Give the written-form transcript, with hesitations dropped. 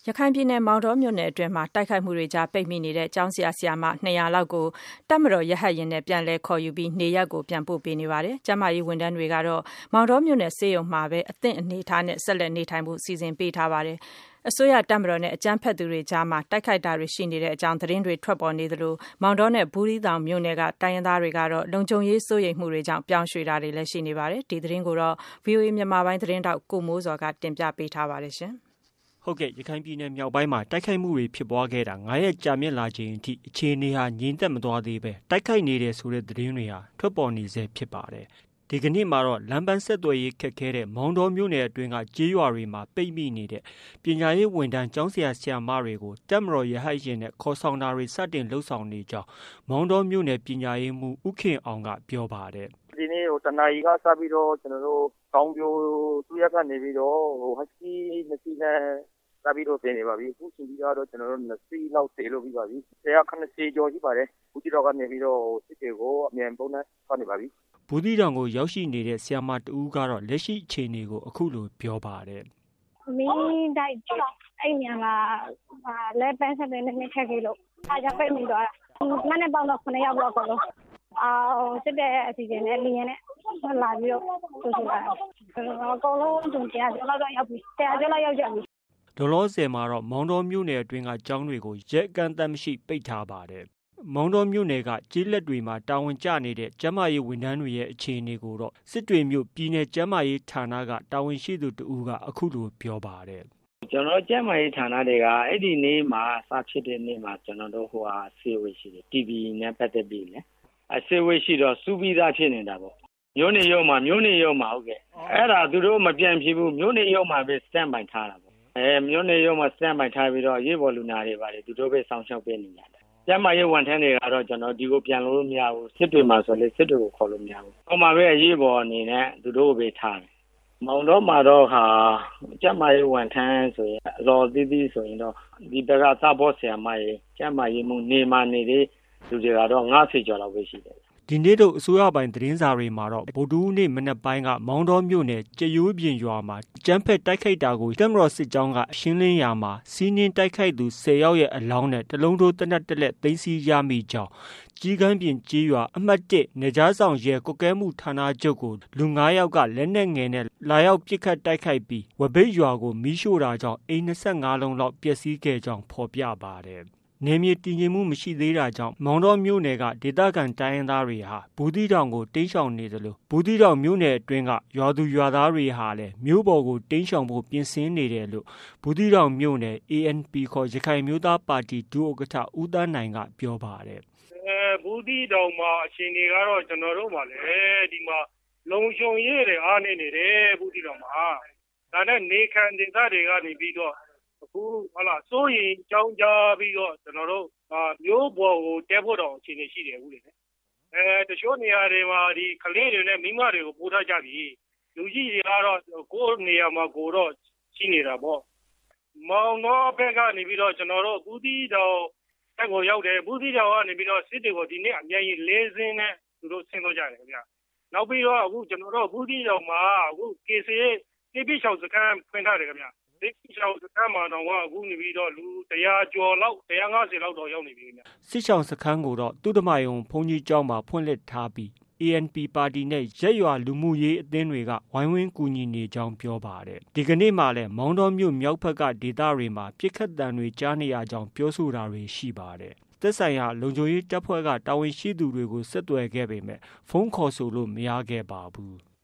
ရခိုင်ပြည်နယ်မောင်တောမြို့နယ်အတွင်းမှာတိုက်ခိုက်မှုတွေကြားပိတ်မိနေတဲ့ကျောင်းဆရာဆရာမ200လောက်ကိုတပ်မတော်ရဟတ်ယာဉ်နဲ့ပြန်လည်ခေါ်ယူပြီးနေရပ်ကိုပြန်ပို့ပေးနေပါတယ်။ကျန်းမာရေးဝန်ထမ်းတွေကတော့မောင်တောမြို့နယ်ဆေးရုံမှာပဲအသင့်အနေအထားနဲ့ဆက်လက်နေထိုင်ဖို့စီစဉ်ပေးထားပါတယ်။အစိုးရတပ်မတော်နဲ့အကြမ်းဖက်သူတွေကြားမှာတိုက်ခိုက်တာတွေရှိနေတဲ့အကြောင်းသတင်းတွေထွက်ပေါ်နေသလိုမောင်တောနဲ့ဘူးသီးတောင်မြို့နယ်ကတိုင်းရင်းသားတွေကတော့လုံခြုံရေးစိုးရိမ်မှုတွေကြောင့်ပြောင်းရွှေ့တာတွေလည်းရှိနေပါတယ်။ဒီသတင်းကိုတော့ VOA မြန်မာပိုင်းသတင်းတောက်ကိုမိုးစောကတင်ပြပေးထားပါတယ်ရှင်။ဟုတ်ကဲ့ရခိုင်ပြည်နယ်မြောက်ပိုင်းမှာတိုက်ခိုက်မှုတွေဖြစ်ပွားခဲ့တာ9ရက်ကြာမြင့်လာချိန်အထိအခြေအနေဟာငြိမ်သက်မသွားသေးပဲတိုက်ခိုက်နေတဲ့ဆိုတဲ့သတင်းတွေဟာထွက်ပေါ်နေဆဲဖြစ်ပါတယ်။ဒီကနေ့မှာတော့လမ်းပန်းဆက်သွယ်ရေးခက်ခဲတဲ့မောင်တောမြို့နယ်အတွင်းကကြေးရွာတွေမှာပိတ်မိနေတဲ့ပညာရေးဝန်ထမ်းကျောင်းဆရာဆရာမတွေကိုတပ်မတော်ရဟတ်ယာဉ်နဲ့ခေါ်ဆောင်တာတွေစတင်လှုပ်ဆောင်နေကြောင်းမောင်တောမြို့နယ်ပညာရေးမှူးဦးခင်အောင်ကပြောပါတယ်။ဒီနေ့တနာရီကစပြီးတော့ကျွန်တော်တို့ကောင်းပြိုသူရကနေပြီးတော့ဟတ်စကီ2စီးနဲ့စပြီးတော့ပြင်နေပါပြီအခုချိန်ကြီးကတော့ကျွန်တော်တို့2စီးလောက်တည်လို့ပြီးပါပြီ190ကျော်ရှိပါတယ်ဘူးတီတော်ကနေပြီးတော့စစ်တွေကိုအမြန်ပုံနဲ့သွားနေပါပြီဘူးတီတောင်ကိုရောက်ရှိနေတဲ့ဆရာမတူဦးကတော့လက်ရှိအခြေအနေကိုအခုလိုပြောပါတယ်မင်းတိုက်အဲ့ညမှာလဲပန်းဆက်တဲ့နေ့ခက်ခဲလို့အားကြပိတ်မိသွားတာမနေ့ပေါင်းတော့9ယောက်လောက်တော့စစ်တဲ့အစီအစဉ်နဲ့လင်းနဲ့လာပြီးတော့ဆိုဆိုတာအကုန်လုံးတုံကြတယ်လောက်တော့ရောက်ပြီတရားကျော်လောက်ရောက်ကြပြီဒေါ်လောဆယ်မှာတော့မောင်တော်မြို့နယ်အတွင်းကကျောင်းတွေကိုရဲအကန့်အသတ်မရှိပိတ်ထားပါတယ်မောင်တော်မြို့နယ်ကကျေးလက်တွေမှာတာဝန်ကျနေတဲ့ကျန်းမာရေးဝန်ထမ်းတွေရဲ့အခြေအနေကိုတော့စစ်တွေမြို့ပြည်နယ်ကျန်းမာရေးဌာနကတာဝန်ရှိသူတဦးကအခုလိုပြောပါတယ်ကျွန်တော်ကျန်းမာရေးဌာနတွေကအဲ့ဒီနေ့မှာစဖြစ်တဲ့နေ့မှာကျွန်တော်တို့ဆေးဝေးရှိတယ် TB နဲ့ပတ်သက်ပြီးလေဆေးဝေးရှိတော့စူးပြီးသားဖြစ်နေတာပေါ့မျိုးနေရုံမှာဟုတ်ကဲ့အဲ့ဒါသူတို့မပြန်ဖြစ်ဘူးမျိုးနေရုံမှာပဲ stand by ထားတာပေါ့မျိုးနေရုံမှာ stand by ထားပြီးတော့ရေးပေါ်လူနာတွေပါတယ်သူတို့ပဲစောင့်ရှောက်ပေးနေကြတယ်ကျန်းမာရေးဝန်ထမ်းတွေကတော့ကျွန်တော်ဒီကိုပြန်လို့မရဘူးစစ်တွေမှာဆိုလေစစ်တွေကိုခေါ်လို့မရဘူးဟိုမှာပဲရေးပေါ်အနေနဲ့သူတို့ပဲထားတယ်မောင်တော့မှာတော့ကျန်းမာရေးဝန်ထမ်းဆိုရင်အတော်သေးသေးဆိုရင်တော့ဒီဘက်ကသဘောဆရာမရေကျန်းမာရေးမှုနေမှနေတဲ့လူတွေကတော့90ကျော်လောက်ပဲရှိတယ်ဒီနေ့တော့အစိုးရပိုင်းသတင်းစာတွေမှာတော့ဗုဒ္ဓဦးနေ့မနက်ပိုင်းကမောင်တော်မြို့နယ်ကျရိုးပြင်ရွာမှာကျန်းဖက်တိုက်ခိုက်တာကိုတပ်မတော်စစ်ကြောင်းကရှင်းလင်းရာမှာစီးနင်းတိုက်ခိုက်သူ10ယောက်ရဲ့အလောင်းနဲ့တလုံးထိုးတနက်တက်လက်သိမ်းဆည်းရမိကြောင်းကြီးကမ်းပြင်ကြေးရွာအမှတ်1နေကြားဆောင်ရဲကွက်ကဲမှုဌာနချုပ်ကိုလူ9ယောက်ကလက်နက်ငယ်နဲ့လာရောက်ပစ်ခတ်တိုက်ခိုက်ပြီးဝဘိတ်ရွာကိုမီးရှို့တာကြောင့်အိမ်25လုံးလောက်ပျက်စီးခဲ့ကြောင်းဖော်ပြပါတယ်နယ်မြေတည်ငြိမ်မှုမရှိသေးတာကြောင့်မောင်တော်မြို့နယ်ကဒေသခံတိုင်းရင်းသားတွေဟာဘူးသီးတောင်ကိုတိမ်းရှောင်နေသလိုဘူးသီးတောင်မြို့နယ်အတွင်းကရွာသူရွာသားတွေဟာလည်းမြို့ပေါ်ကိုတိမ်းရှောင်ဖို့ပြင်ဆင်နေတယ်လို့ဘူးသီးတောင်မြို့နယ် ANP ခေါ်ရခိုင်မျိုးသားပါတီဒုဥက္ကဋ္ဌဦးသန်းနိုင်ကပြောပါတယ်ဘူးသီးတောင်မှာအချိန်တွေကတော့ကျွန်တော်တို့ပါလေဒီမှာလုံခြုံရေးတွေအားနေနေတယ်ဘူးသီးတောင်မှာဒါနဲ့နေခံဒေသတွေကနေပြီးတော့အခုစိုးရင်ကြောင်းကြပြီးတော့ကျွန်တော်တို့မျိုးပေါ်ကိုတဲဖို့တော့အခြေအနေရှိတယ်ဦးလေတချို့နေရာတွေမှာဒီကလေးတွေနဲ့မိမတွေကိုပို့ထားကြပြီလူကြီးတွေကတော့ကိုယ်နေရာမှာကိုတော့ရှိနေတာပေါ့မောင်တော်ဘက်ကနေပြီးတော့ကျွန်တော်တို့ဘူးသီးတောင်တက်ကိုရောက်တယ်ဘူးသီးတောင်ကနေပြီးတော့စစ်တွေကိုဒီနေ့အမြန်ကြီး၄စင်းနဲ့သူတို့ဆင်းသွားကြတယ်ခင်ဗျနောက်ပြီးတော့အခုကျွန်တော်တို့ဘူးသီးတောင်မှာအခု KCA တိပိချောင်စခန်းဖွင့်ထားတယ်ခင်ဗျဒီချောင်စခန်းမှာတော့အခုနေပြီးတော့လူ100ကျော်လောက်150လောက်တော့ရောက်နေပြီခင်ဗျစစ်ချောင်စခန်းကိုတော့သူတမယုံဘုန်းကြီးကျောင်းမှာဖွင့်လှစ်ထားပြီး ANP ပါတီနဲ့ရက်ရွာလူမှုရေးအသင်းတွေကဝိုင်းဝန်းကူညီနေကြောင်းပြောပါတယ်ဒီကနေ့မှလည်းမောင်တော်မြို့မြောက်ဘက်ကဒေသတွေမှာပြစ်ခတ်တံတွေကြားနေရကြောင်းပြောဆိုတာတွေရှိပါတယ်သက်ဆိုင်ရာလုံခြုံရေးတပ်ဖွဲ့ကတာဝန်ရှိသူတွေကိုဆက်သွယ်ခဲ့ပေမဲ့ဖုန်းခေါ်ဆိုလို့မရခဲ့ပါဘူး